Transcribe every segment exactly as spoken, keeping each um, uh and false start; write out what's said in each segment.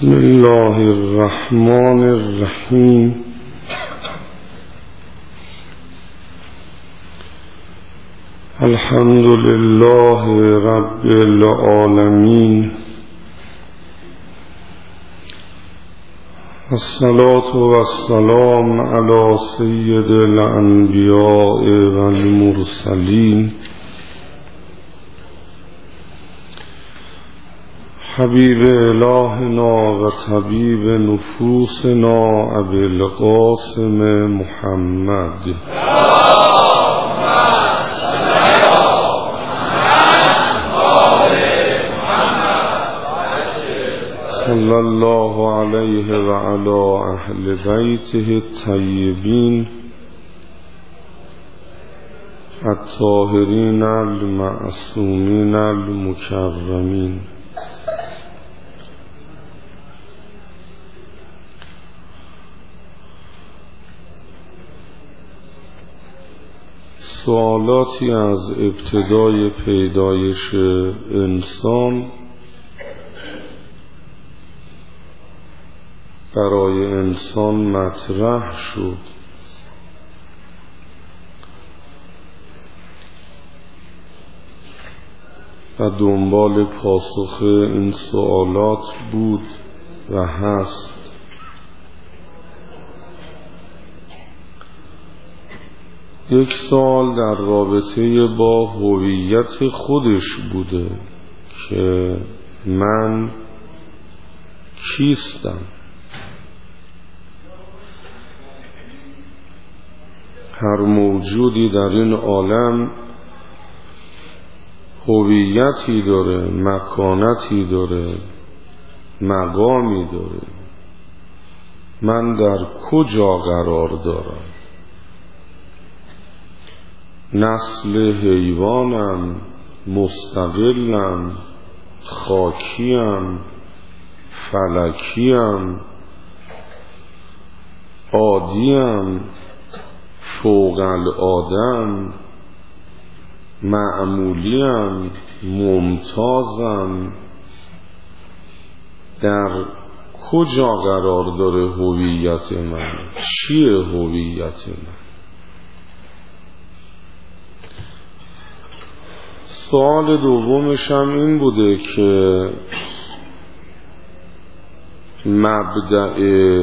بسم الله الرحمن الرحیم. الحمد لله رب العالمین، الصلاة والسلام علی سید الانبیاء والمرسلین، حبیب الهنا و طبیب نفوسنا ابی القاسم محمد صلی الله علیه و علی اهل بیته الطیبین الطاهرین المعصومین المکرمین. سوالاتی از ابتدای پیدایش انسان برای انسان مطرح شد و دنبال پاسخ این سوالات بود و هست. یک سوال در رابطه با هویت خودش بوده که من کیستم. هر موجودی در این عالم هویتی داره، مکانتی داره، مقامی داره. من در کجا قرار دارم؟ نسل حیوانم، مستقلم، خاکیم، فلکیم، عادیم، فوق العادم، معمولیم، ممتازم. در کجا قرار داره هویت من؟ چیه هویت من؟ سوال دومش هم این بوده که مبدأ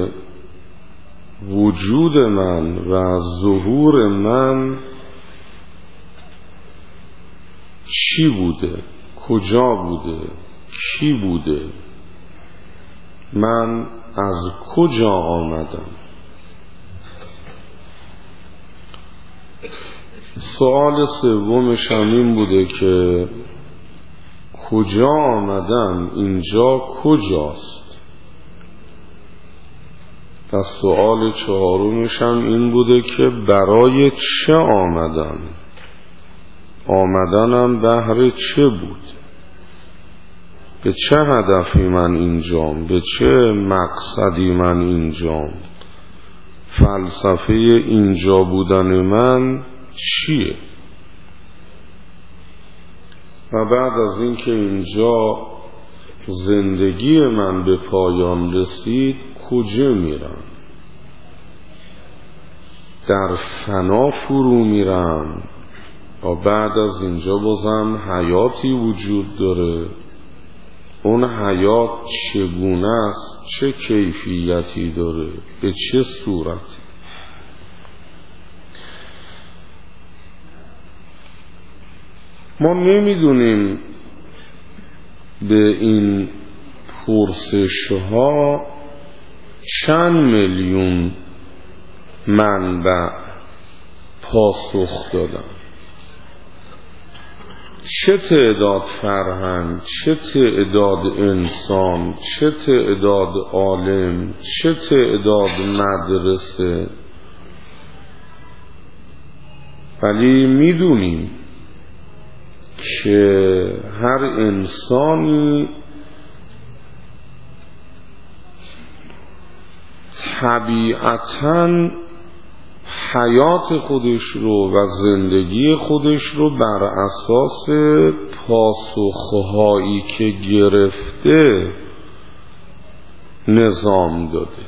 وجود من و ظهور من چی بوده؟ کجا بوده؟ کی بوده؟ من از کجا آمدم؟ سوال سومش هم این بوده که کجا آمدم؟ اینجا کجاست؟ و سوال چهارمش هم این بوده که برای چه آمدم؟ آمدنم بهر چه بود؟ به چه هدفی من اینجام؟ به چه مقصدی من اینجام؟ فلسفه اینجا بودن من چیه؟ و بعد از اینکه اینجا زندگی من به پایان رسید کجا میرم؟ در فنا فرو میرم و بعد از اینجا بازم حیاتی وجود داره. اون حیات چگونه است؟ چه کیفیتی داره؟ به چه صورتی؟ ما نمیدونیم به این پرسش ها چند میلیون منبع پاسخ دادن. چه تعداد فرهنگ، چه تعداد انسان، چه تعداد عالم، چه تعداد مدرسه. ولی میدونیم که هر انسانی طبیعتاً حیات خودش رو و زندگی خودش رو بر اساس پاسخهایی که گرفته نظام داده.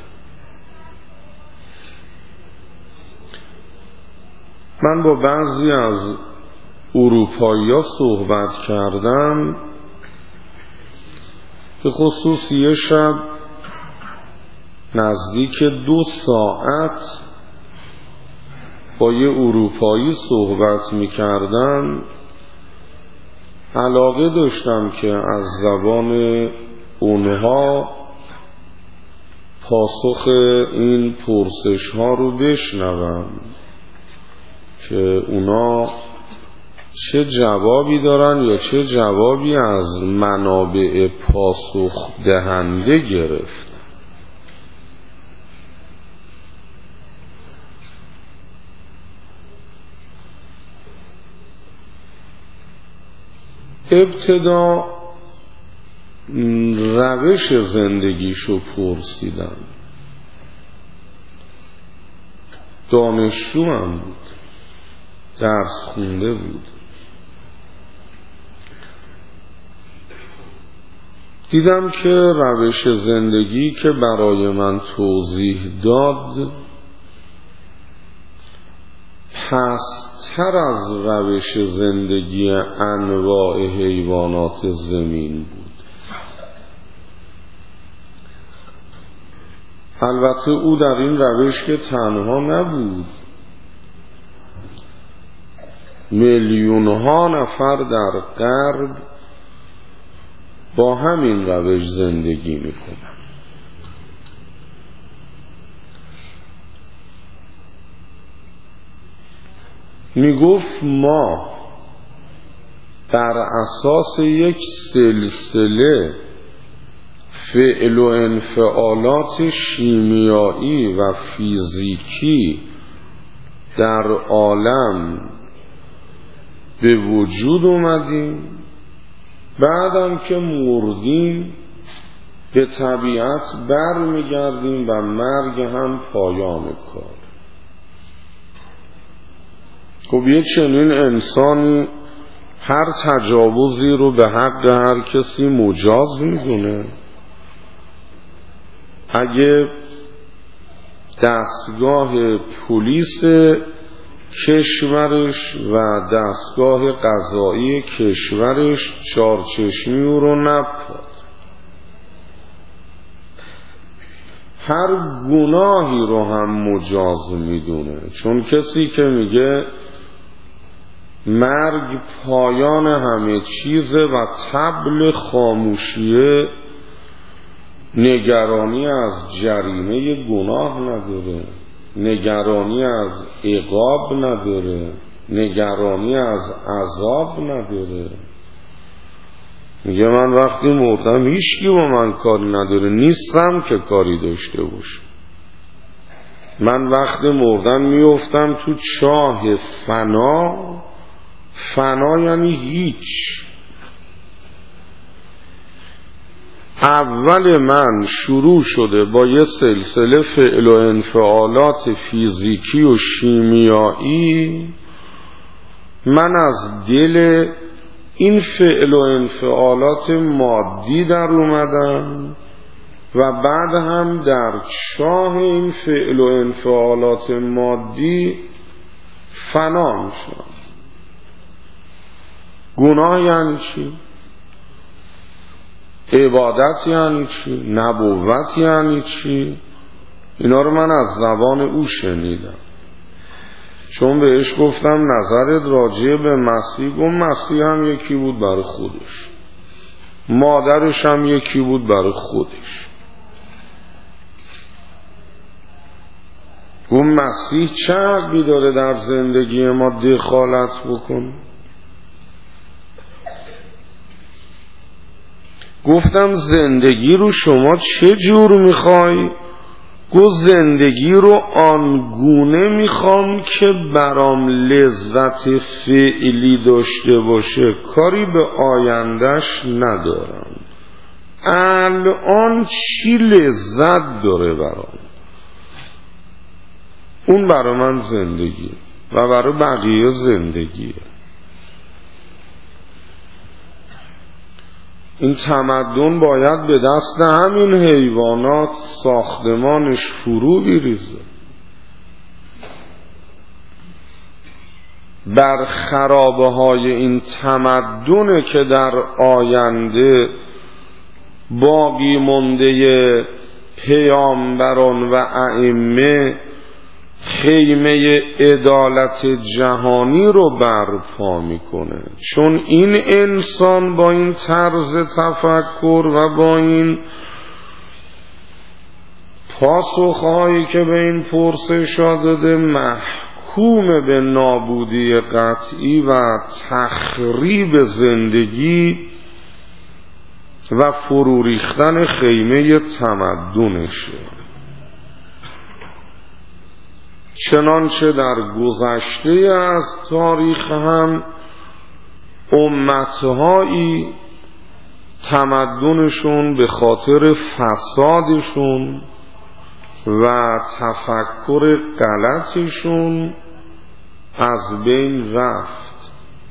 من با بعضی از اروپایی‌ها صحبت کردم، به خصوص یه شب نزدیک دو ساعت با یه اروپایی صحبت می کردم. علاقه داشتم که از زبان اونها پاسخ این پرسش ها رو بشنوم که اونا چه جوابی دارن یا چه جوابی از منابع پاسخ دهنده گرفتن. ابتدا روش زندگیشو پرسیدم. دانشجو هم بود، درس خونده بود. دیدم که روش زندگی که برای من توضیح داد پست‌تر از روش زندگی انواع حیوانات زمین بود. البته او در این روش که تنها نبود، میلیون ها نفر در غرب با همین روش زندگی میکنن. میگفت ما بر اساس یک سلسله فعل و انفعالات شیمیایی و فیزیکی در عالم به وجود اومدیم، بعدم که مردیم به طبیعت بر میگردیم و مرگ هم پایان کار. خب یه چنین انسانی هر تجاوزی رو به حق هر کسی مجاز میدونه. اگه دستگاه پلیس کشورش و دستگاه قضایی کشورش چارچشمی او رو نپاد، هر گناهی رو هم مجاز میدونه. چون کسی که میگه مرگ پایان همه چیزه و طبل خاموشیه، نگرانی از جریمه گناه نداره، نگرانی از عقاب نداره، نگرانی از عذاب نداره. میگه من وقتی مردم هیچکی با من کاری نداره، نیستم که کاری داشته باشه. من وقتی مردم میافتم تو چاه فنا. فنا یعنی هیچ. اول من شروع شده با یه سلسله فعل و انفعالات فیزیکی و شیمیایی. من از دل این فعل و انفعالات مادی در اومدم و بعد هم در چاه این فعل و انفعالات مادی فنا میشم. گناه یعنی چی؟ عبادت یعنی چی؟ نبوت یعنی چی؟ اینا رو من از زبان او شنیدم. چون بهش گفتم نظرت راجع به مسیح، گفت مسیح هم یکی بود برای خودش، مادرش هم یکی بود برای خودش. گفت مسیح چه حقی داره در زندگی ما دخالت بکنه؟ گفتم زندگی رو شما چه جور میخوای؟ گفت زندگی رو آنگونه میخوام که برام لذت فعلی داشته باشه، کاری به آیندهش ندارم. الان چی لذت داره برام، اون برای من زندگی و برای بقیه زندگیه. این تمدن باید به دست همین حیوانات ساختمانش فرو بریزه. بر خرابه های این تمدن که در آینده باقی مونده پیامبران و ائمه خیمه عدالت جهانی رو برپا میکنه. چون این انسان با این طرز تفکر و با این پاسخهایی که به این پرسش داده محکوم به نابودی قطعی و تخریب زندگی و فرو ریختن خیمه تمدنشه. چنانچه در گذشته از تاریخ هم امتهایی تمدنشون به خاطر فسادشون و تفکر غلطشون از بین رفت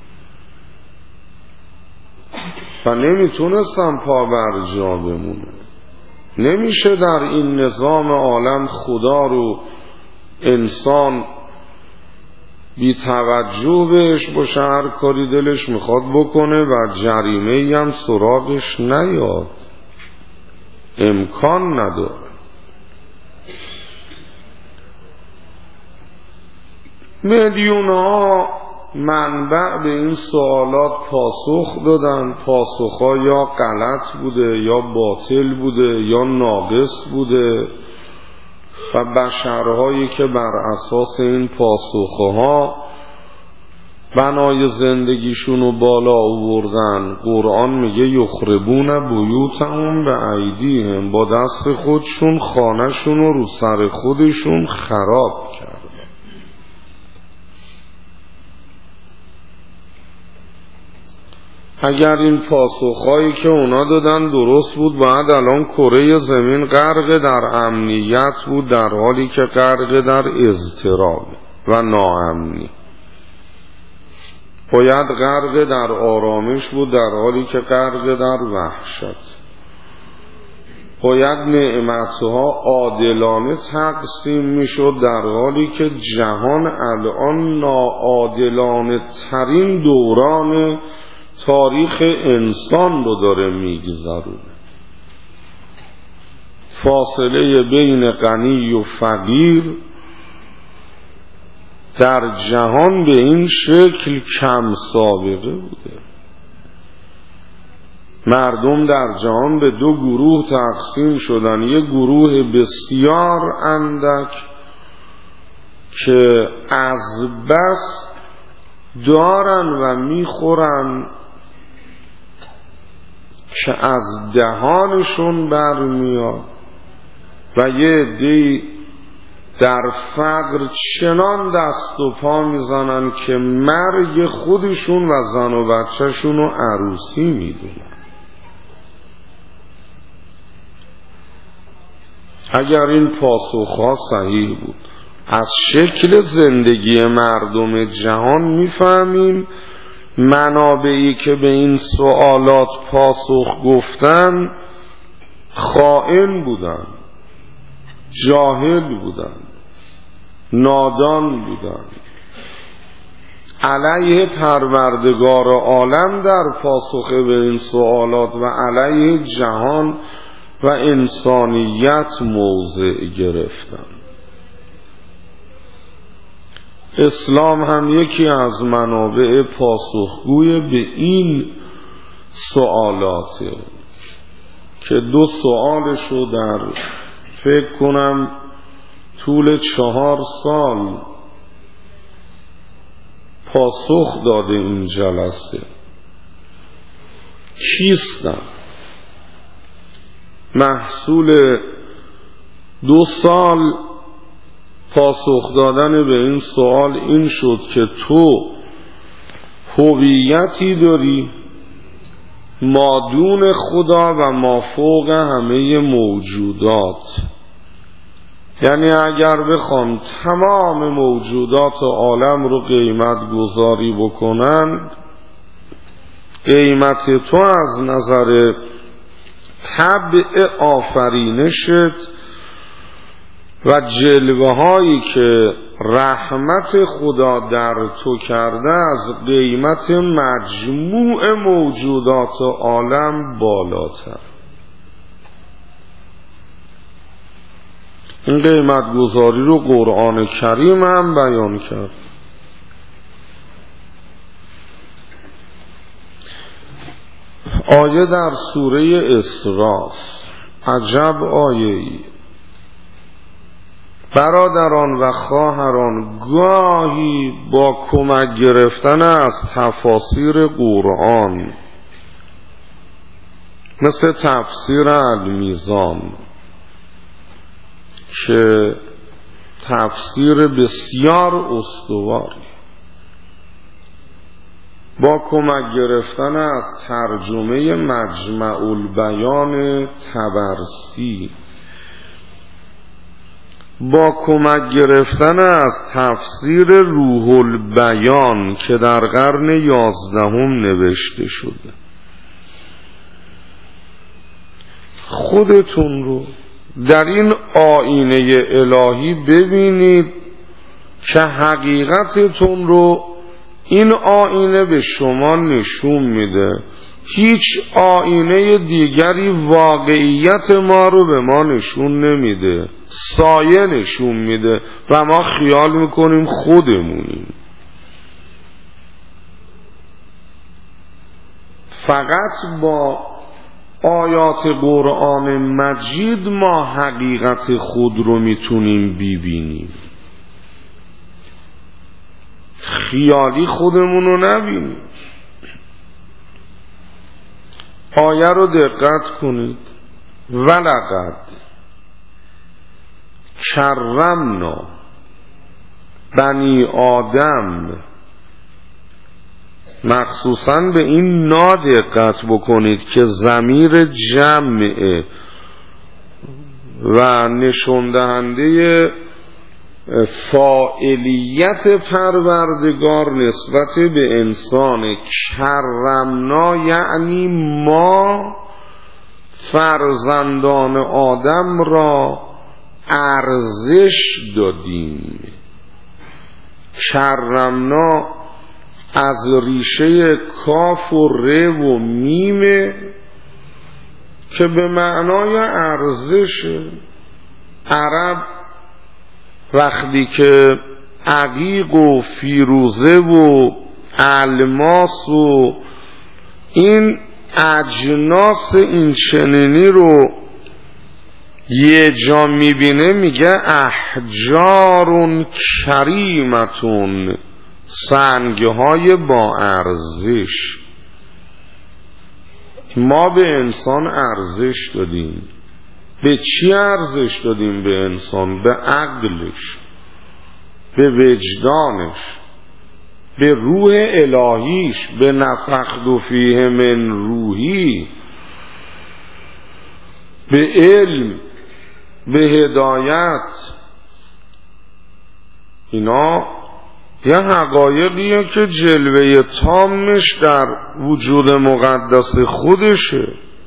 و نمیتونستن پا بر جا بمونه. نمیشه در این نظام عالم خدا رو انسان بی توجه بهش باشه، هر کاری دلش میخواد بکنه و جریمه ای هم سراغش نیاد. امکان نداره. میلیون ها منبع به این سوالات پاسخ دادن. پاسخها یا غلط بوده یا باطل بوده یا ناقص بوده و بشرهایی که بر اساس این پاسخها بنای زندگیشونو بالا آوردن، قرآن میگه یخربون بیوتهم به ایدیهم، با دست خودشون خانه‌شونو رو سر خودشون خراب کردن. اگر این پاسخهایی که اونا دادن درست بود، باید الان کره زمین غرق در امنیت بود، در حالی که غرق در اضطراب و ناامنی. باید غرق در آرامش بود، در حالی که غرق در وحشت. باید نعمتها عادلانه تقسیم میشد، در حالی که جهان الان ناعادلانه ترین دوران تاریخ انسان رو داره میگذرونه. فاصله بین غنی و فقیر در جهان به این شکل کم سابقه بوده. مردم در جهان به دو گروه تقسیم شدن. یک گروه بسیار اندک که از بس دارن و میخورن که از دهانشون برمیاد، و یه عده‌ای در فقر چنان دست و پا میزنن که مرگ خودشون و زن و بچهشون رو عروسی میدونن. اگر این پاسخها صحیح بود، از شکل زندگی مردم جهان میفهمیم منابعی که به این سوالات پاسخ گفتن خائن بودن، جاهل بودن، نادان بودن، علیه پروردگار عالم در پاسخ به این سوالات و علیه جهان و انسانیت موضع گرفتن. اسلام هم یکی از منابع پاسخگوی به این سوالاته که دو سوالشو در فکر کنم طول چهار سال پاسخ داده این جلسه. کیستم؟ محصول دو سال پاسخ دادن به این سوال این شد که تو هویتی داری مادون خدا و مافوق همه موجودات. یعنی اگر بخوام تمام موجودات عالم رو قیمت گذاری بکنن، قیمت تو از نظر طبع آفرینشت و جلوه هایی که رحمت خدا در تو کرده از قیمت مجموع موجودات عالم بالاتر. این قیمت گذاری رو قرآن کریم هم بیان کرد. آیه در سوره اسراء، عجب آیه‌ای. برادران و خواهران، گاهی با کمک گرفتن از تفاسیر قرآن مثل تفسیر المیزان که تفسیر بسیار استواری، با کمک گرفتن از ترجمه مجمع البیان طبرسی، با کمک گرفتن از تفسیر روح البیان که در قرن یازدهم نوشته شده، خودتون رو در این آینه الهی ببینید که حقیقتتون رو این آینه به شما نشون میده. هیچ آینه دیگری واقعیت ما رو به ما نشون نمیده، سایه نشون میده و ما خیال میکنیم خودمونیم. فقط با آیات قرآن مجید ما حقیقت خود رو میتونیم ببینیم، خیالی خودمون رو نبینیم. آیه رو دقت کنید. ولقد کرمنا بنی آدم، مخصوصا به این نا دقت بکنید که ضمیر جمعه و نشون دهنده فاعلیت پروردگار نسبت به انسان. کرمنا یعنی ما فرزندان آدم را ارزش دادیم. کرمنا از ریشه کاف و ر و میمه که به معنای ارزشه. عرب وقتی که عقیق و فیروزه و الماس و این اجناس این چنینی رو یه جا میبینه میگه احجارون کریمتون، سنگهای با ارزش. ما به انسان ارزش دادیم. به چی ارزش دادیم به انسان؟ به عقلش، به وجدانش، به روح الهیش، به نفخت فیه من روحی، به علم، به هدایت. اینا یه حقایقیه که جلوه تامش در وجود مقدس خودشه.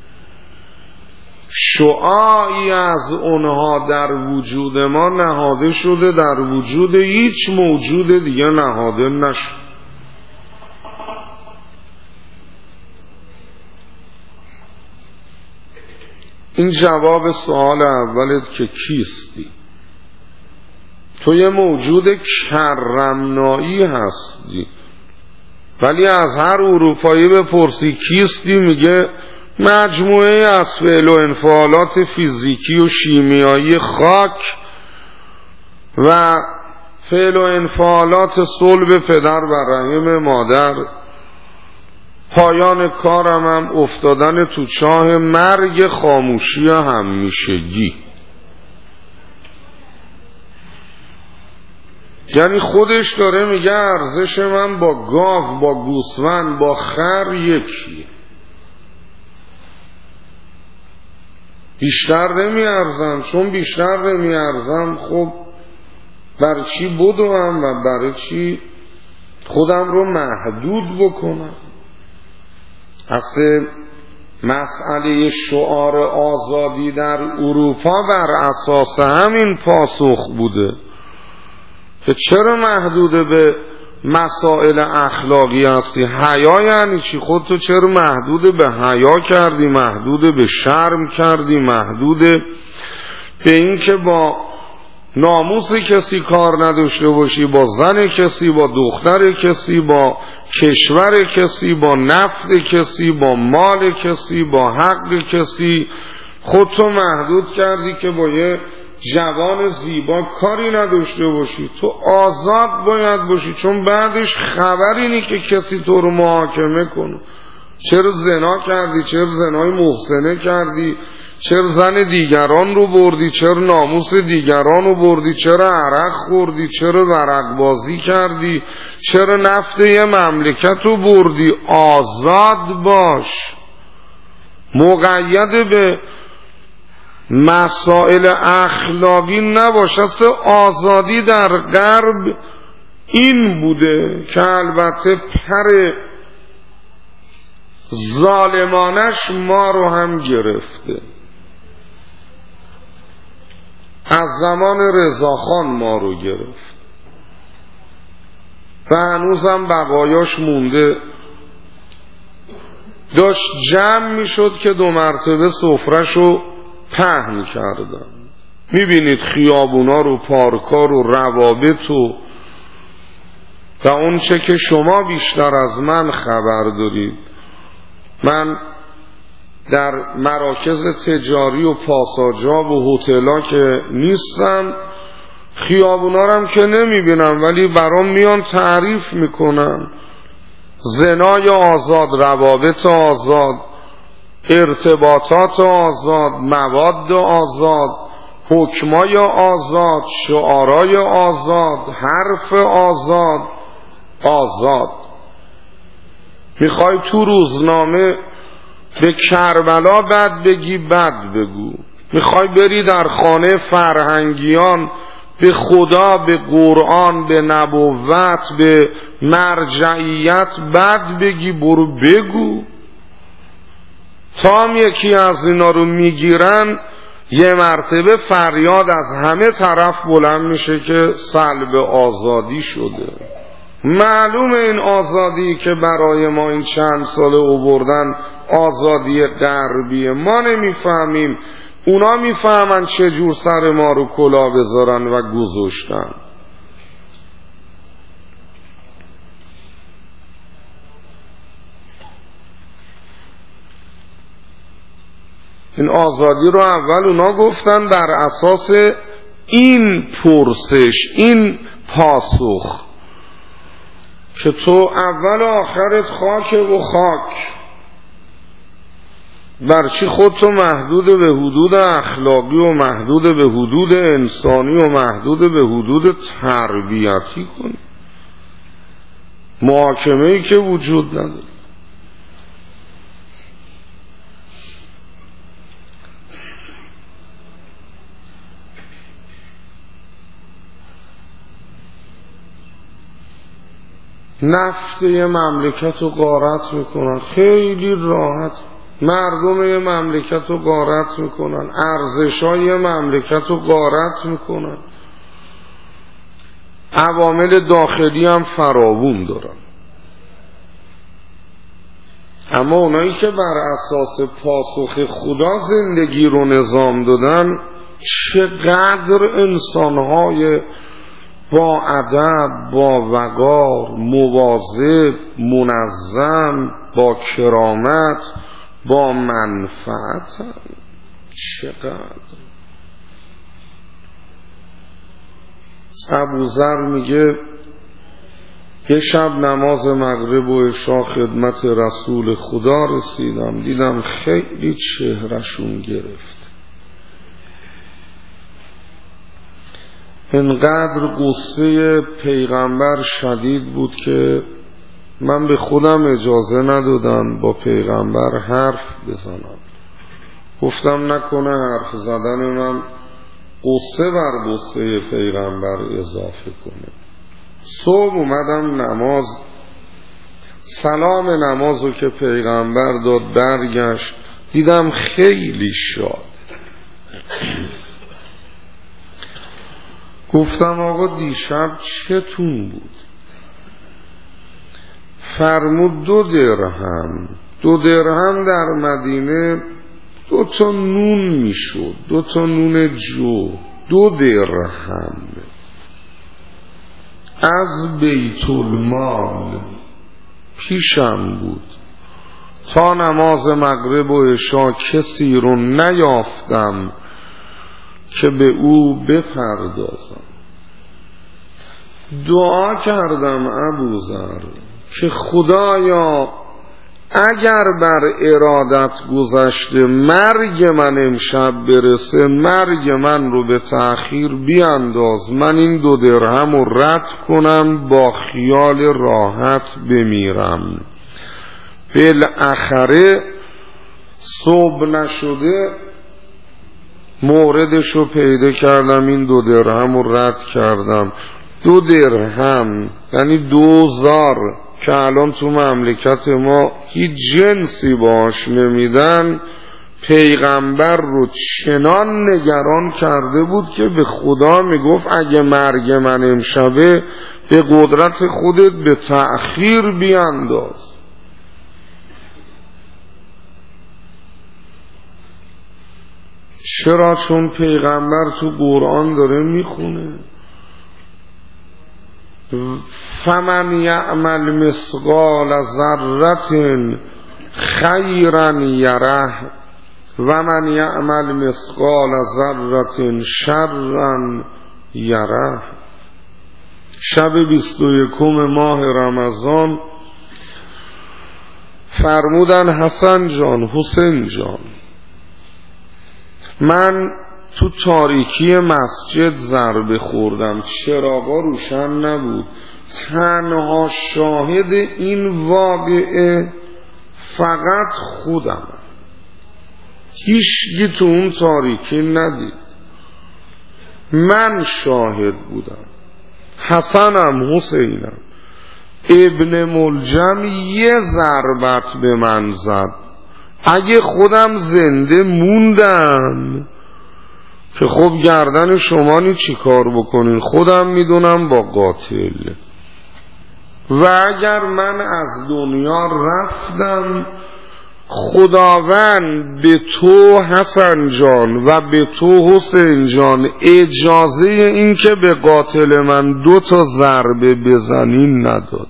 شعاعی از اونها در وجود ما نهاده شده، در وجود هیچ موجود دیگه نهاده نشد. این جواب سوال اولت که کیستی. تو یه موجود کرمنایی هستی، ولی از هر اروپایی بپرسی کیستی، میگه مجموعه از فعل و انفعالات فیزیکی و شیمیایی خاک و فعل و انفعالات صلب پدر و رحم مادر. پایان کارم هم افتادن تو چاه مرگ خاموشی همیشگی. یعنی خودش داره میگه ارزش من با گاو، با گوسفند، با خر یکیه. بیشتر نمیارزم. چون بیشتر نمیارزم خب برای چی بدوم و برای چی خودم رو محدود بکنم؟ اصل مسئله شعار آزادی در اروپا بر اساس همین پاسخ بوده که چرا محدود به مسائل اخلاقی هستی؟ حیا یعنی چی؟ خودتو چرا محدود به حیا کردی، محدود به شرم کردی، محدود به این که با ناموس کسی کار نداشته باشی، با زن کسی، با دختر کسی، با کشور کسی، با نفت کسی، با مال کسی، با حق کسی. خودتو محدود کردی که با یه جوان زیبا کاری نداشته باشی. تو آزاد باید باشی، چون بعدش خبر اینی که کسی تو رو محاکمه کنه. چرا زنا کردی، چرا زنای محسنه کردی، چرا زن دیگران رو بردی، چرا ناموس دیگران رو بردی، چرا عرق خوردی، چرا ورق بازی کردی، چرا نفت یه مملکت رو بردی. آزاد باش، مقید به مسائل اخلاقی نباش. اصل آزادی در غرب این بوده که البته پر ظالمانش ما رو هم گرفته. از زمان رضاخان ما رو گرفت و هنوزم بقایاش مونده. داشت جمع می شد که دو مرتبه سفره‌شو پهن کردن. می بینید خیابونا رو، پارکا رو، روابط و و اون چه که شما بیشتر از من خبر دارید. من در مراکز تجاری و پاساجا و هتل‌ها که نیستم، خیابونا رو هم که نمیبینم، ولی برام میان تعریف میکنن. زنای آزاد، روابط آزاد، ارتباطات آزاد، مواد آزاد، حکمای آزاد، شعارای آزاد، حرف آزاد. آزاد میخوای تو روزنامه به کربلا بد بگی، بد بگو. میخوای بری در خانه فرهنگیان به خدا، به قرآن، به نبوت، به مرجعیت بد بگی، برو بگو. تا هم یکی از اینا رو میگیرن، یه مرتبه فریاد از همه طرف بلند میشه که سلب آزادی شده. معلومه این آزادی که برای ما این چند ساله آوردن آزادی غربیه. ما نمیفهمیم، اونا میفهمن چجور سر ما رو کلا بذارن و گذاشتن. این آزادی رو اول اونا گفتن بر اساس این پرسش، این پاسخ که تو اول و آخرت خاک و خاک. برچی خودتو محدود به حدود اخلاقی و محدود به حدود انسانی و محدود به حدود تربیتی کنی؟ محاکمه‌ای که وجود نداره. نفت یه مملکت رو غارت میکنن خیلی راحت. مردم یه مملکت رو غارت میکنن، ارزش‌های یه مملکت رو غارت میکنن. عوامل داخلی هم فراوون دارن. اما اونایی که بر اساس پاسخ خدا زندگی رو نظام دادن، چقدر انسان‌های با ادب، با وقار، مواظب، منظم، با کرامت، با منفعت. چقدر ابوذر میگه یه شب نماز مغرب و عشا خدمت رسول خدا رسیدم، دیدم خیلی چهرشون گرفت. اینقدر قصه پیغمبر شدید بود که من به خودم اجازه ندادم با پیغمبر حرف بزنم. گفتم نکنه حرف زدن من قصه بر قصه پیغمبر اضافه کنه. صبح اومدم نماز، سلام نمازو که پیغمبر داد برگشت، دیدم خیلی شاد. گفتم آقا دیشب چتون بود؟ فرمود دو درهم. دو درهم در مدینه دو تا نون میشد، دو تا نون جو. دو درهم از بیت المال پیشم بود. تا نماز مغرب و عشا کسی رو نیافتم که به او بپردازم. دعا کردم ابوذر که خدایا اگر بر ارادت گذشته مرگ من امشب برسه، مرگ من رو به تأخیر بیانداز، من این دو درهم رو رد کنم، با خیال راحت بمیرم. بالاخره صبح نشده موردشو پیدا کردم، این دو درهم رو رد کردم. دو درهم یعنی دوزار که الان تو مملکت ما هیچ جنسی باش نمیدن. پیغمبر رو چنان نگران کرده بود که به خدا میگفت اگه مرگ من امشبه به قدرت خودت به تأخیر بیانداز. چرا؟ چون پیغمبر تو قرآن داره میخونه فمن یعمل مثقال ذره خیرا یره و من یعمل مثقال ذره شرا یره. شب بیست و یکم ماه رمضان فرمودن حسن جان، حسین جان، من تو تاریکی مسجد ضربه خوردم، چراغا روشن نبود، تنها شاهد این واقعه فقط خودم، هیچکی تو اون تاریکی ندید، من شاهد بودم. حسنم حسینم. ابن ملجم یه ضربت به من زد. اگه خودم زنده موندم که خب گردن شما چی کار بکنین، خودم میدونم با قاتل. و اگر من از دنیا رفتم، خداوند به تو حسن جان و به تو حسین جان اجازه این که به قاتل من دو تا ضربه بزنین نداد.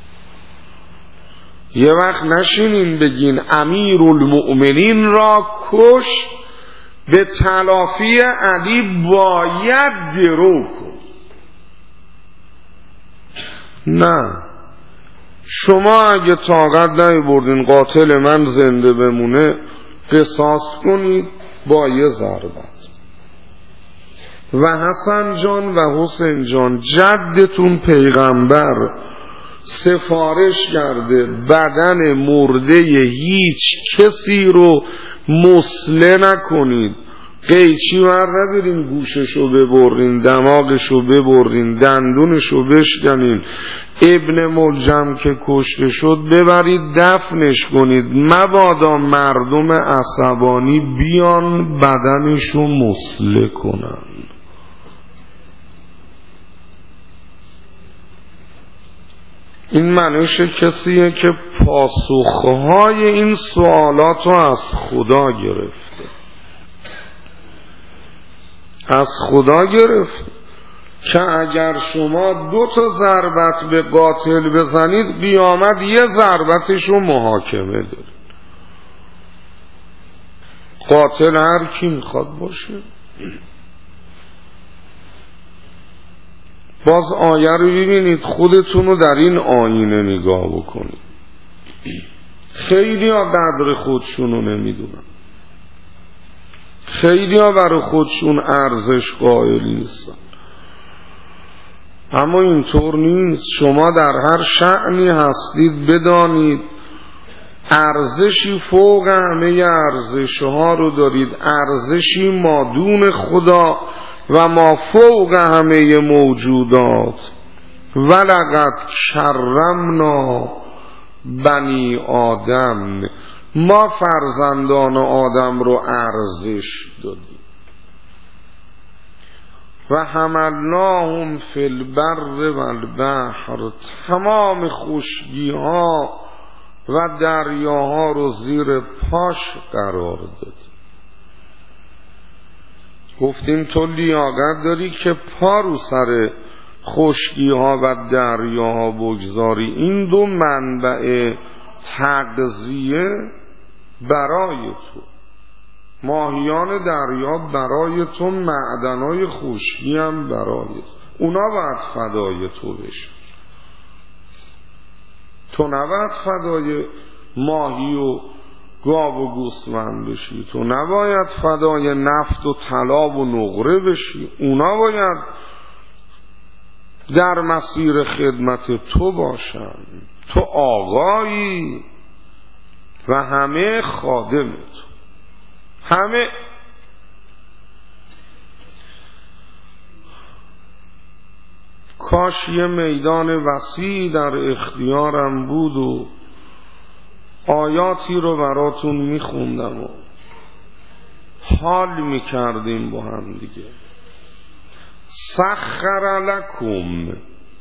یه وقت نشینین بگین امیر المؤمنین را کش، به تلافی علی باید درو کن. نه، شما اگه طاقت نیاوردین قاتل من زنده بمونه، قصاص کنید با یه ضربت. و حسن جان و حسین جان جدتون پیغمبر سفارش کرده بدن مرده هیچ کسی رو مسله نکنید. قیچی ور ندارین گوششو ببرین، دماغشو ببرین، دندونشو بشکنین. ابن ملجم که کشته شد ببرید دفنش کنید، مبادا مردم عصبانی بیان بدنشو مسله کنن. این معنیش کسیه که پاسخهای این سوالات رو از خدا گرفته، از خدا گرفته که اگر شما دو تا ضربت به قاتل بزنید، قیامت یه ضربتش رو محاکمه دارید. قاتل هر کی میخواد باشه. باز آیه رو ببینید، خودتون رو در این آینه نگاه بکنید. خیلی ها قدر خودشون رو نمیدونن، خیلی ها برای خودشون ارزش قائل نیستن. اما اینطور نیست. شما در هر شأنی هستید بدانید ارزشی فوق همه ارزش ها رو دارید، ارزشی مادون خدا و ما فوق همه موجودات. ولقد کرمنا بنی آدم، ما فرزندان آدم رو ارزش دادیم. و حملناهم فی البر و البحر، تمام خشکی ها و دریاها رو زیر پاش قرار دادیم. گفتیم تو لیاقت داری که پا رو سر خشکی ها و دریاها بگذاری. این دو منبع تغذیه برای تو، ماهیان دریا برای تو، معدنهای خشکی هم برای تو، اونا باید فدای تو بشن. تو نباید فدای ماهی و گاو و گوسفند بشی، تو نباید فدای نفت و طلا و نقره بشی، اونا باید در مسیر خدمت تو باشن. تو آقایی و همه خادم تو، همه. کاش یه میدان وسیع در اختیارم بود و آیاتی رو براتون میخوندم و حال میکردیم با هم دیگه. سخر لکم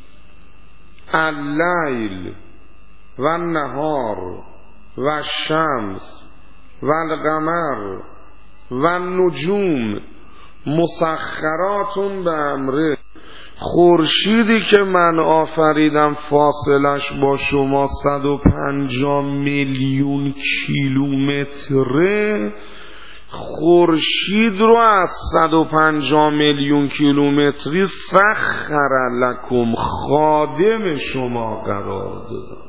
اللیل و النهار و الشمس و القمر و النجوم مسخرات به امره. خورشیدی که من آفریدم فاصلش با شما صد و پنجاه میلیون کیلومتره، خورشید رو از صد و پنجاه میلیون کیلومتری سخر لکم، خادم شما قرار دادم.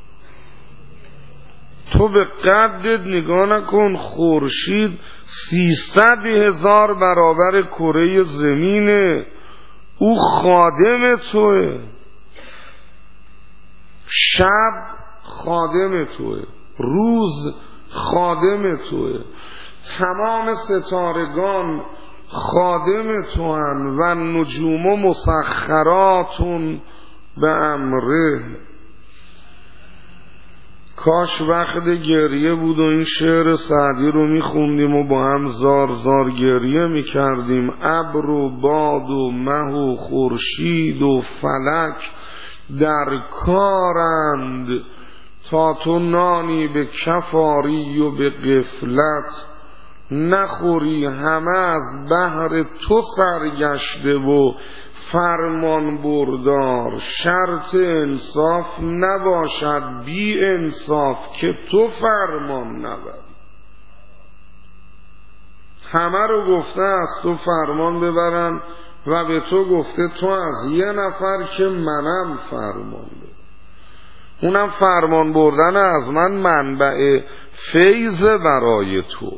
تو به قدت نگاه نکن، خورشید سیصد هزار برابر کره زمینه، او خادم توه. شب خادم توه، روز خادم توه، تمام ستارگان خادم توان. و نجوم مسخراتون به امره. کاش وقت گریه بود و این شعر سعدی رو میخوندیم و با هم زار زار گریه میکردیم. ابر و باد و مه و خورشید و فلک در کارند، تا تو نانی به کفاری و به غفلت نخوری. همه از بحر تو سرگشته و فرمان بردار. شرط انصاف نباشد بی انصاف که تو فرمان نبری. همه رو گفته از تو فرمان ببرن و به تو گفته تو از یه نفر که منم فرمان ببر. اونم فرمان بردن از من منبع فیض برای تو.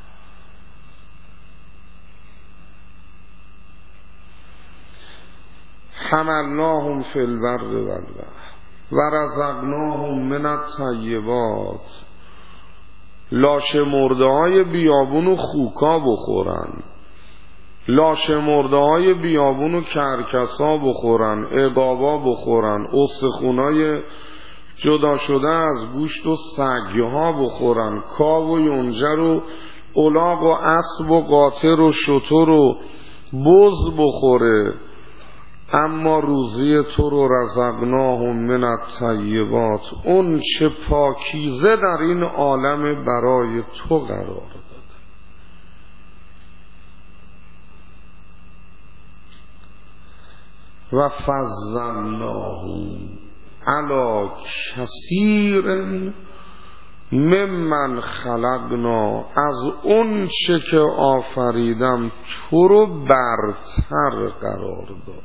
حملناهم فی البر و البحر و رزقناهم من الطیبات. لاشه مرده های بیابون و خوکا بخورن، لاشه مرده های بیابون و کرکسا بخورن، عقابا بخورن، استخونای جدا شده از گوشت و سگها بخورن، کاو و یونجر و الاغ و اسب و قاطر و شتر و بز بخوره. اما روزی تو رو رزقناهم من الطیبات، اون چه پاکیزه در این عالم برای تو قرار داده. و فضلناهم علی کثیر ممن خلقنا، از اون چه که آفریدم تو رو برتر قرار دادم.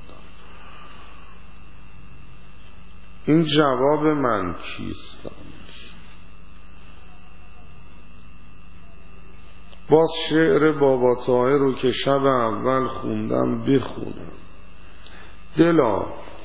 این جواب من کیستم؟ باز شعر بابا طاهر رو که شب اول خوندم بخونم. دلا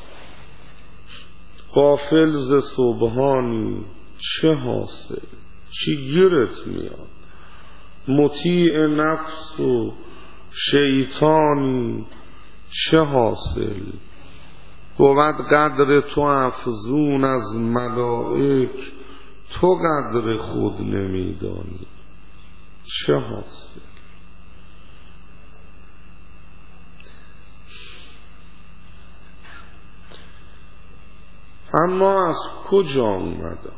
غافل ز سبحانی چه حاصل، چی گیرت میاد؟ مطیع نفس و شیطانی چه حاصل؟ بود قدر تو افزون از ملائک، تو قدر خود نمیدانی، چه حاصل؟ اما از کجا اومدم؟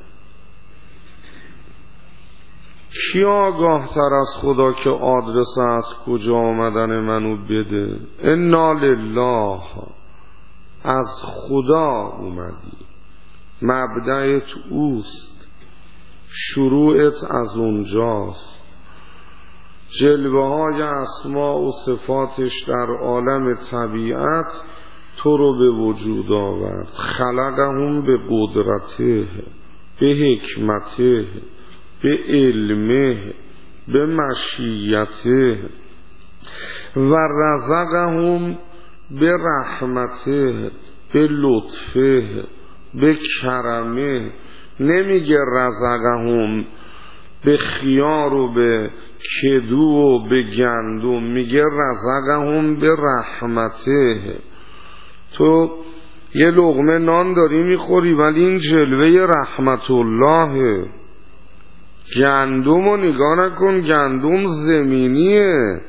کی آگاه تر از خدا که آدرس از کجا آمدن منو بده؟ انا لله، از خدا اومدی، مبدأت اوست، شروعت از اونجاست، جلوه های اسماء و صفاتش در عالم طبیعت تو رو به وجود آورد. خلقهم به قدرته، به حکمته، به علمه، به مشیته، و رزقهم به رحمته، به لطفه، به کرمه. نمیگه رزقهم به خیار و به کدو و به گندم، میگه رزقهم به رحمته. تو یه لقمه نان داری میخوری ولی این جلوه رحمت الله. گندم رو نگاه نکن، گندم زمینیه.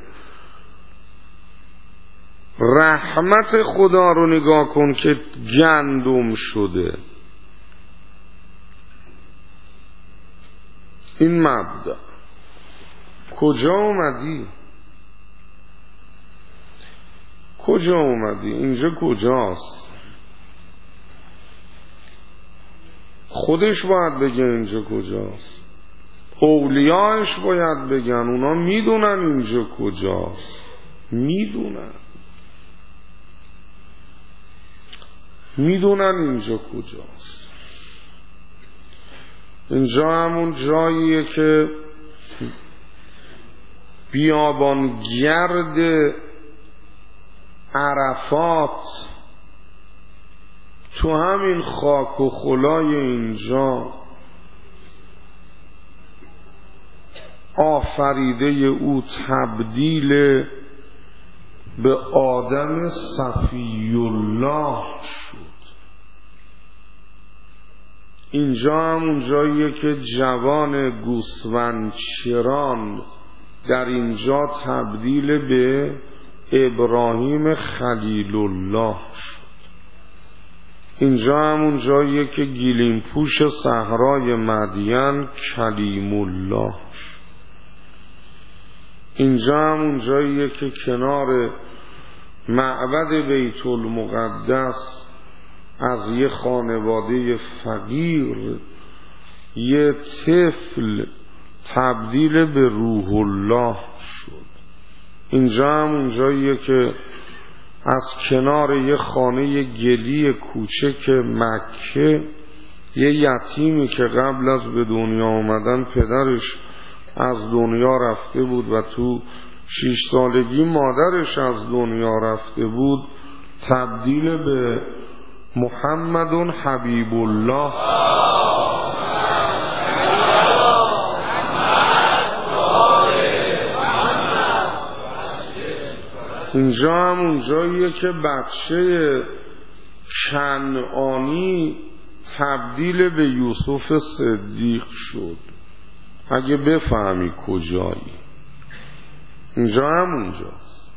رحمت خدا رو نگاه کن که گندم شده. این مبدأ. کجا اومدی؟ کجا اومدی؟ اینجا کجاست؟ خودش باید بگه اینجا کجاست، اولیاش باید بگن، اونا میدونن اینجا کجاست، میدونن میدونن اینجا کجاست. اینجا همون جاییه که بیابانگرد عرفات تو همین خاک و خلای اینجا آفریده او تبدیل به آدم صفی الله شد. اینجا همون جاییه که جوان گوسفندچران در اینجا تبدیل به ابراهیم خلیل الله شد. اینجا همون جاییه که گیلیم پوش صحرای مدین کلیم الله شد. اینجا همون جاییه که کنار معبد بیت المقدس از یه خانواده فقیر یه طفل تبدیل به روح الله شد. اینجا همون جاییه که از کنار یه خانه گلی کوچک مکه یه یتیمی که قبل از به دنیا آمدن پدرش از دنیا رفته بود و تو شش سالگی مادرش از دنیا رفته بود تبدیل به محمد حبیب الله. اینجا هم اونجاییه که بچه کنعانی تبدیل به یوسف صدیق شد. اگه بفهمی کجایی، اینجا هم اونجاست.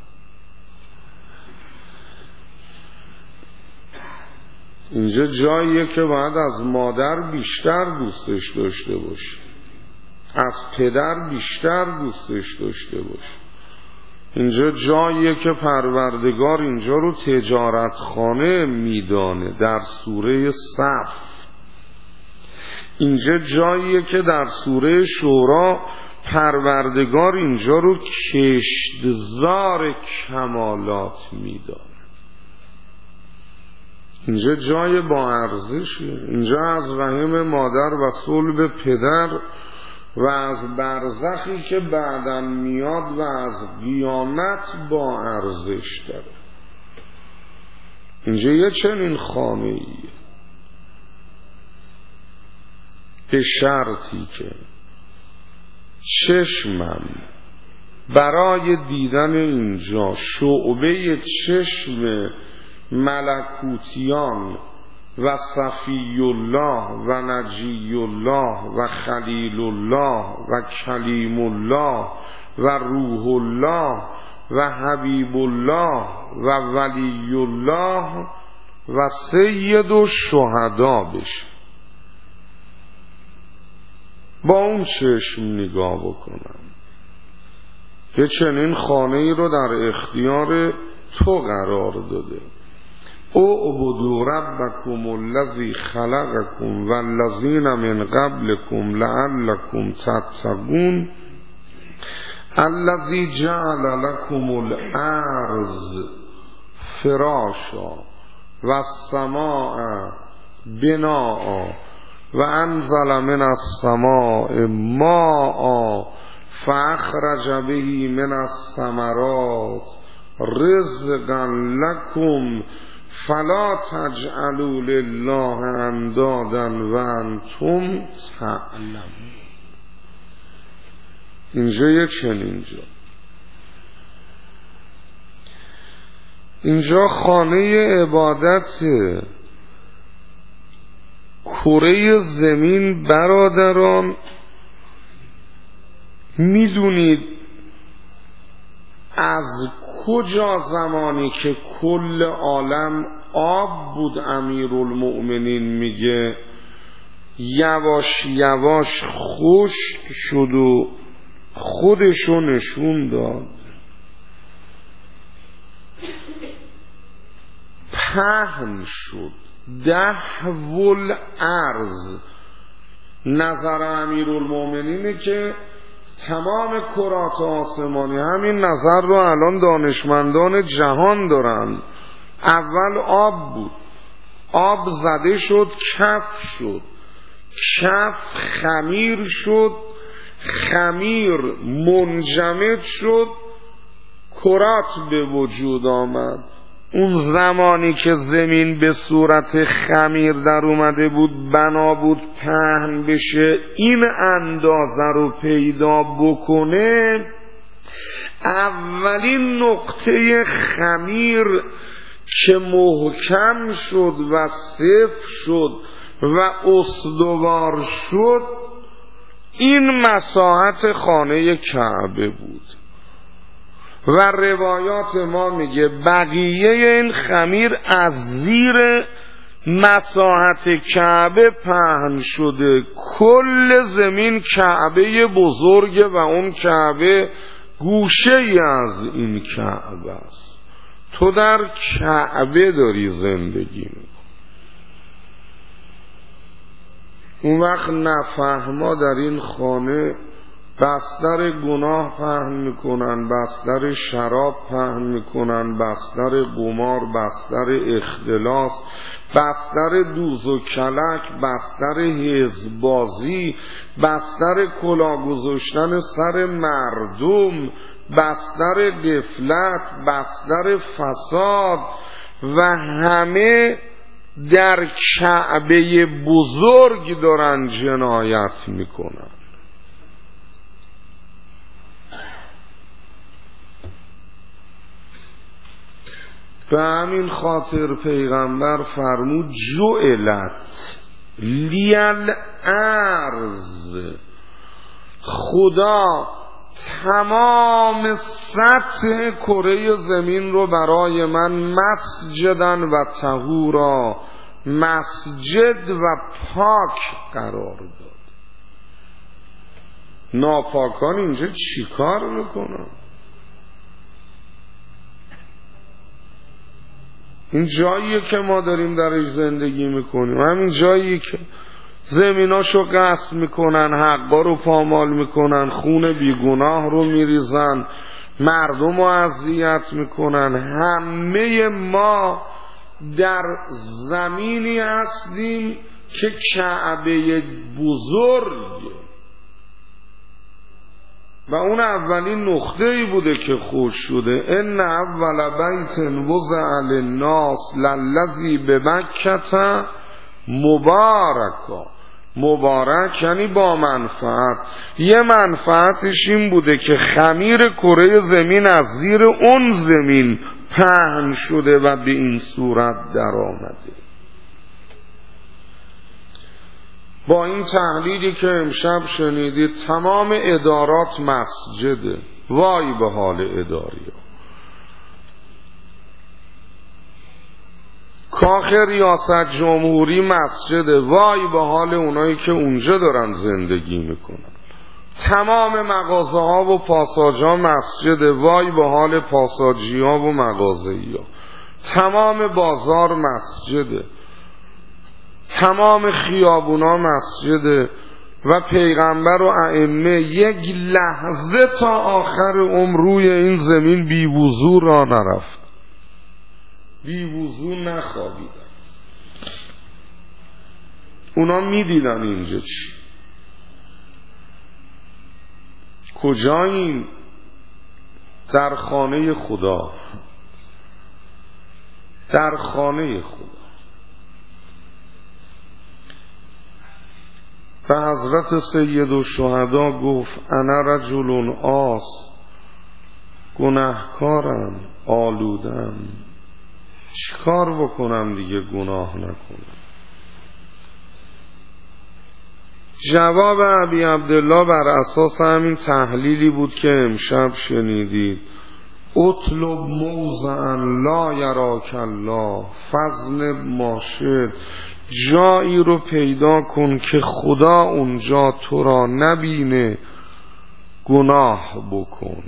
اینجا جاییه که باید از مادر بیشتر دوستش داشته باشی، از پدر بیشتر دوستش داشته باشی. اینجا جاییه که پروردگار اینجا رو تجارتخانه میدانه در سوره صف. اینجا جاییه که در سوره شورا پروردگار اینجا رو کشتزار کمالات میدانه. اینجا جای با ارزشه. اینجا از رحم مادر و صلب پدر و از برزخی که بعداً میاد و از قیامت با ارزش داره. اینجا یه چنین خانه ایه، به شرطی که چشمم برای دیدن اینجا شعبه چشم ملکوتیان و صفی الله و نجی الله و خلیل الله و کلیم الله و روح الله و حبیب الله و ولی الله و سید الشهدا بشه. با اون چشم نگاه بکنم که چنین خانه ای رو در اختیار تو قرار داده. اعبدوا ربکم الذی خلقکم والذین من قبلکم لعلکم تتقون الذی جعل لکم الارض فراشا و السماء بناء و انزل من السماء ماء فاخرج به من الثمرات رزقا لکم فلا تجعلوا لله اندادا و انتم تعلمون. اینجا یک چنین جا، اینجا خانه عبادت کره زمین. برادران میدونید از کجا زمانی که کل عالم آب بود امیرالمؤمنین میگه یواش یواش خشک شد و خودشو نشون داد، پهن شد دهول ارض. نظر امیرالمؤمنینه که تمام کرات آسمانی همین نظر رو الان دانشمندان جهان دارن. اول آب بود، آب زده شد کف شد، کف خمیر شد، خمیر منجمد شد، کرات به وجود آمد. اون زمانی که زمین به صورت خمیر در اومده بود بنا بود پهن بشه این اندازه رو پیدا بکنه، اولین نقطه خمیر که محکم شد و صفر شد و استوار شد این مساحت خانه کعبه بود. و روایات ما میگه بقیه این خمیر از زیر مساحت کعبه پهن شده. کل زمین کعبه بزرگه و اون کعبه گوشه ای از این کعبه است. تو در کعبه داری زندگی میکنی. اون وقت نفهما در این خانه بستر گناه پهن میکنن، بستر شراب پهن میکنن، بستر قمار، بستر اختلاس، بستر دوز و کلک، بستر حزبازی، بستر کلاه گذاشتن سر مردم، بستر غفلت، بستر فساد و همه در کعبه بزرگ دارن جنایت میکنن. به همین خاطر پیغمبر فرمود جعلت لیل ارض، خدا تمام سطح کره زمین رو برای من مسجدن و طهورا، مسجد و پاک قرار داد. ناپاکان اینجا چی کار میکنن؟ این جاییه که ما داریم درش زندگی میکنیم، همین جاییه که زمیناشو غصب میکنن، حقا رو پامال میکنن، خون بیگناه رو میریزن، مردم رو اذیت میکنن. همه ما در زمینی هستیم که کعبه بزرگ و اون اولین نقطه ای بوده که خوش شده. ان اول بیت وضع للناس للذی بمکة مبارکا. مبارک یعنی با منفعت. یه منفعتش این بوده که خمیر کره زمین از زیر اون زمین پهن شده و به این صورت در آمده. با این تحلیلی که امشب شنیدید تمام ادارات مسجده. وای به حال اداری ها. کاخ ریاست جمهوری مسجده. وای به حال اونایی که اونجا دارن زندگی میکنن. تمام مغازه ها و پاساژ ها مسجده. وای به حال پاساژی ها و مغازه‌ای ها. تمام بازار مسجده. تمام خیابونا مسجده و پیغمبر و ائمه یک لحظه تا آخر عمر روی این زمین بی وضو را نرفت، بی وضو نخوابیدن. اونا میدیدن اینجا چی، کجاییم؟ در خانه خدا، در خانه خدا. و حضرت سید الشهدا گفت انا رجل آس، گناهکارم، آلودم، چیکار بکنم دیگه گناه نکنم؟ جواب ابی عبدالله بر اساس همین تحلیلی بود که امشب شنیدید. اطلب موضعا لا یراک الله فضل ماشد، جایی رو پیدا کن که خدا اونجا تو را نبینه، گناه بکن.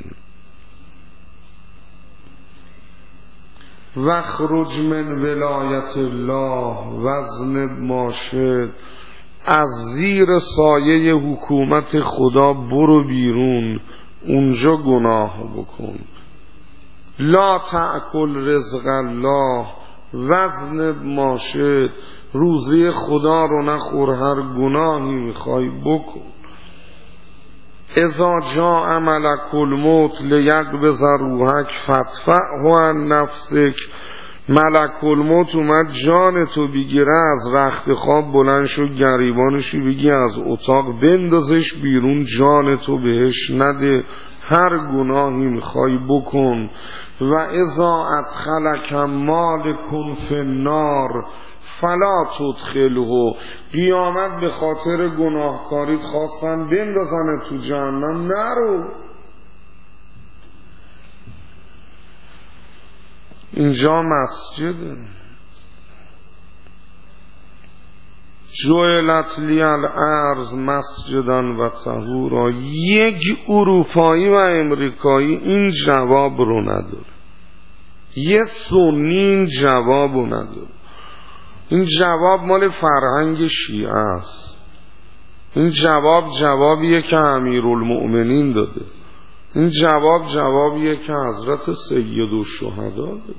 وخرج من ولایت الله وزن ماشد، از زیر سایه حکومت خدا برو بیرون، اونجا گناه بکن. لا تأکل رزق الله وزن ماشد، روزی خدا رو نخور، هر گناهی میخوای بکن. اذا جاء ملک الموت لیقبض روحک فادفعه عن نفسک، ملک الموت اومد جان تو بگیره، از رخت خواب بلند شو، گریبانشی بگی از اتاق بندازش بیرون، جان تو بهش نده، هر گناهی میخوای بکن. و اذا ادخلک مالک فی النار فلا تدخله، قیامت به خاطر گناهکاریت خواستن بندازن تو جهنم، نرو. اینجا مسجده. جعلت لی الارض مسجدا و طهورا. یک اروپایی و امریکایی این جواب رو نداره، یه سنی این جواب رو نداره. این جواب مال فرهنگ شیعه است. این جواب جوابیه که امیرالمؤمنین داده. این جواب جوابیه که حضرت سید الشهدا داده.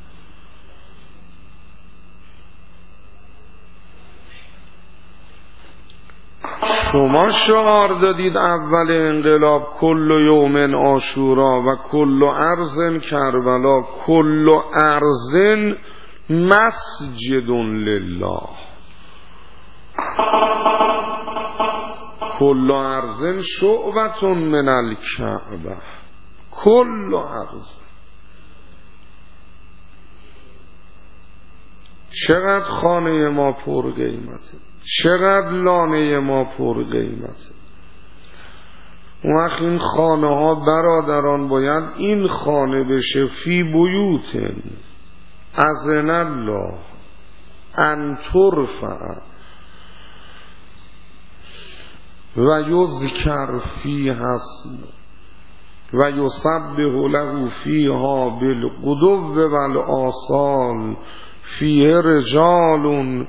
شما شعار دادید اول انقلاب کل یوم عاشورا و کل ارض کربلا، کل ارض مسجد لله، کل ارض شعبة من الکعبه، کل ارض. چقدر خانه ما پر قیمته، چقدر لانه ما پر قیمته. اون وقت این خانه ها برادران باید این خانه بشه فی بیوتن اذن الله ان ترفع و یذکر فیها اسمه و یسبح له فیها بالغدو والآصال، فیه رجال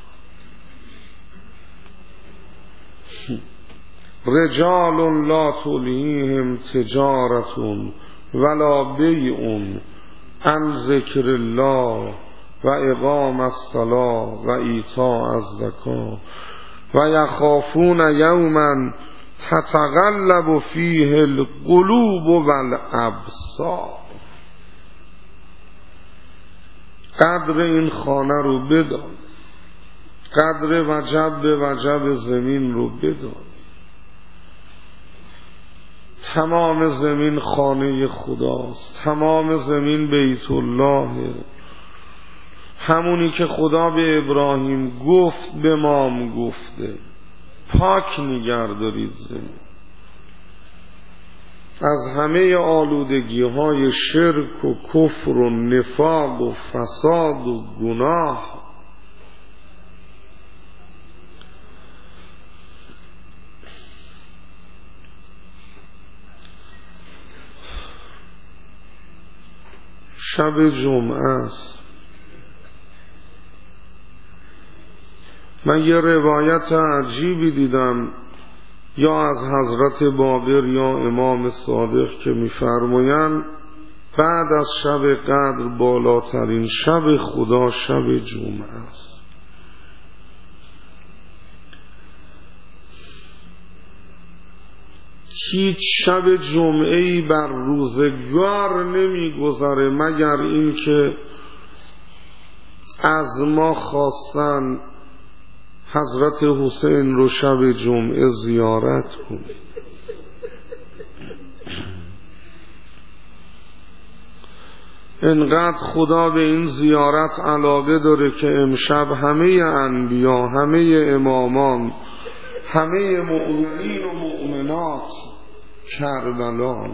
رجال لا تلهیهم تجارت ولا بیع عن ذکر الله و اقام الصلاة و ایتاء الزکاة و یخافون یوما تتقلب فیه القلوب والابصار. قدر این خانه رو بدان، قدر وجب به وجب زمین رو بدان. تمام زمین خانه خداست، تمام زمین بیت الله، همونی که خدا به ابراهیم گفت به مام گفته پاک نگهدارید زمین از همه آلودگی های شرک و کفر و نفاق و فساد و گناه. شب جمعه است. من یه روایت عجیبی دیدم یا از حضرت باقر یا امام صادق که می‌فرمایند بعد از شب قدر بالاترین شب خدا شب جمعه است. هیچ شب جمعه‌ای بر روزگار نمی‌گذره مگر اینکه از ما خواستن حضرت حسین رو شب جمعه زیارت کنید. انقدر خدا به این زیارت علاقه داره که امشب همه انبیا، همه امامان، همه مؤمنین و مؤمنات کربلان.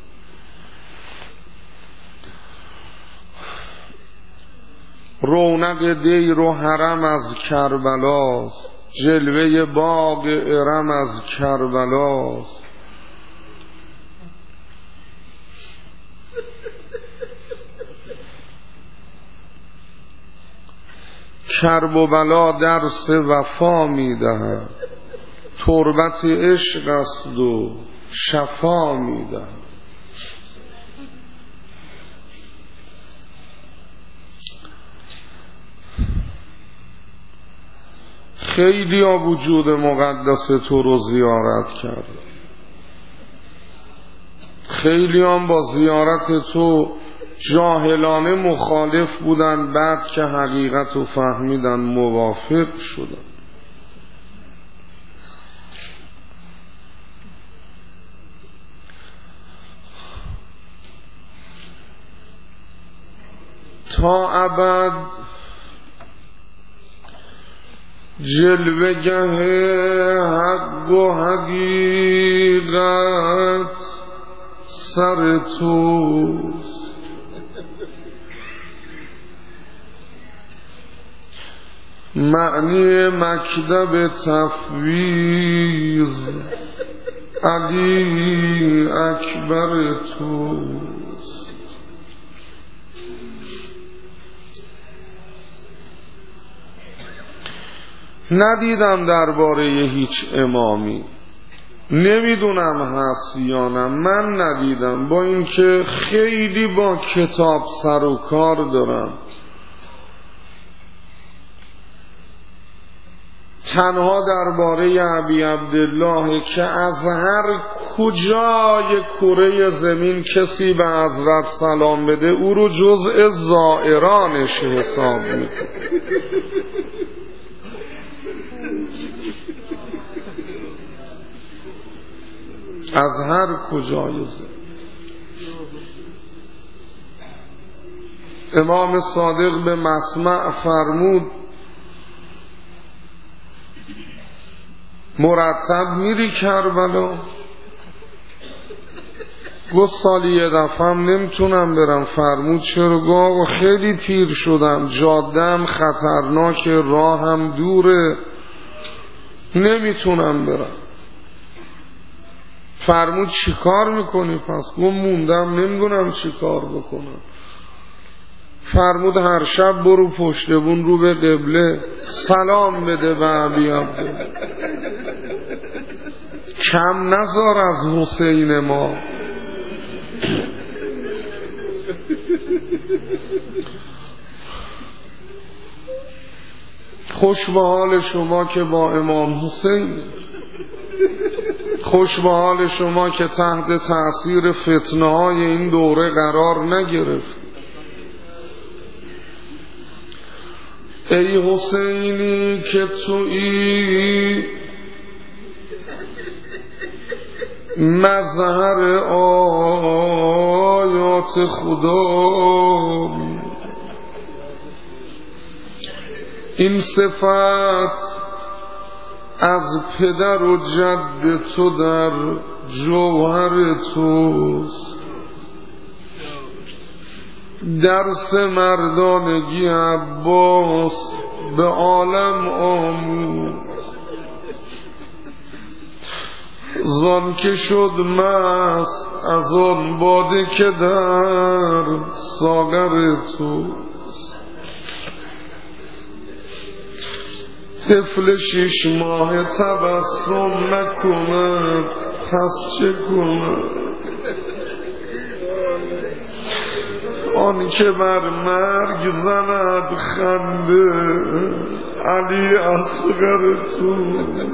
رونق دیر و حرم از کربلاست، جلوه باغ ارم از کربلاست. کرب و بلا درس وفا می‌دهد، تربت عشق است و شفا می‌دهد. خیلی ها وجود مقدس تو رو زیارت کرد، خیلی هم با زیارت تو جاهلانه مخالف بودن، بعد که حقیقت رو فهمیدن موافق شدن. تا ابد جلوه حق و حقیقت سر توست، معنی مکتب تفویض علی اکبر توست. ندیدم درباره هیچ امامی، نمیدونم هست یا نه، من ندیدم، با اینکه خیلی با کتاب سر و کار دارم. تنها درباره ابی عبدالله که از هر کجای کره زمین کسی به حضرت سلام بده او رو جزء زائرانش حساب میکنه. از هر کجای زمین. امام صادق به مسمع فرمود مرتب میری کربلا؟ گفت سالی یه دفعه هم نمیتونم برم. فرمود چرا؟ گفت خیلی پیر شدم، جاده‌ام خطرناک، راهم دوره، نمیتونم برم. فرمود چی کار میکنی پس؟ گفت موندم نمیدونم چی کار بکنم. فرمود هر شب برو پشت بون رو به قبله سلام بده به ابی عبدالله، کم نذار از حسین ما. خوش به حال شما که با امام حسین، خوش به حال شما که تحت تأثیر فتنه های این دوره قرار نگرفت. ای حسینی که تویی مظهر آیات خدا. این صفت از پدر و جد تو در جوهر توست. درس مردانگی عباس به عالم آموز. زان که شد مست از آن باده که در ساغر توست. طفل شش ماه تبسم نکند پس چه کند؟ آن که بر مرگ زند خنده علی اصغر توست.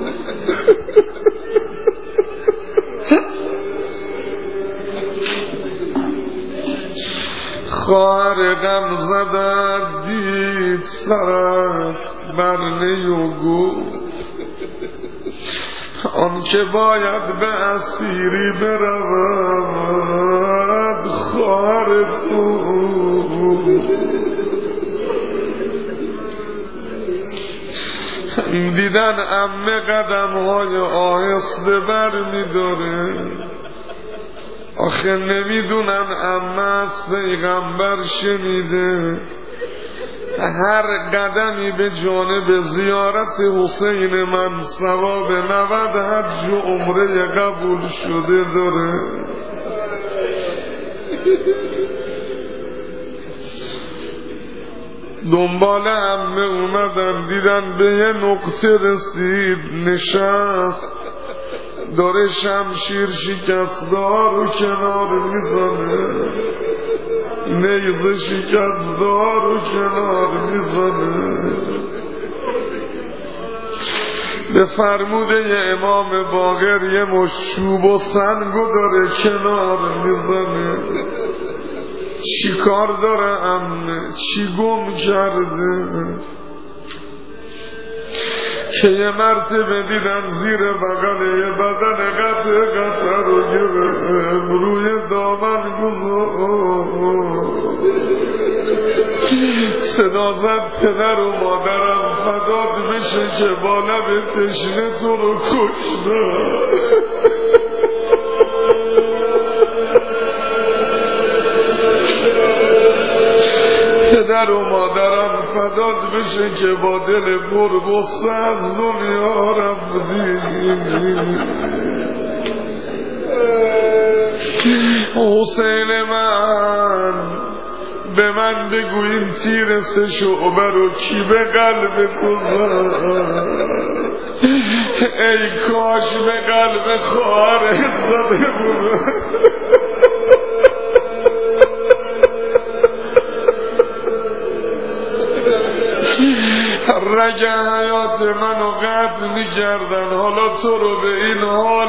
خواهر غم زدد دید سرت بر نی و گفت آن که باید به اسیری برود خواهر تو. دیدن عمه قدم های آهسته بر می داره. آخه نمیدونن عمه از پیغمبر شنیده هر قدمی به جانب زیارت حسین من ثواب نود حج و عمره قبول شده داره. دنبال عمه اومدن، دیدن به یه نقطه رسید، نشست داره شمشیر شکستار و کنار میزنه، نیزه شکستار و کنار میزنه. به فرموده امام باقر یه مشت چوب و سنگو داره کنار میزنه. چی کار داره عمه؟ چی گم کرده؟ که یه مرتبه دیدن زیر بغل یه بدن قطع قطع رو گرفت روی دامن گذاشت. صدا زد پدر و مادرم فدات بشه که با لب تشنه تو رو کشتن. پدر و مادرم فدات بشه که با دل پر غصه از دنیا رفتی. حسین من به من بگو این تیر سه شعبه رو کی به قلب تو زد؟ ای کاش به قلب خواهرت زده بود. رگ حیات منو قطع می کردن، حالا تو رو به این حال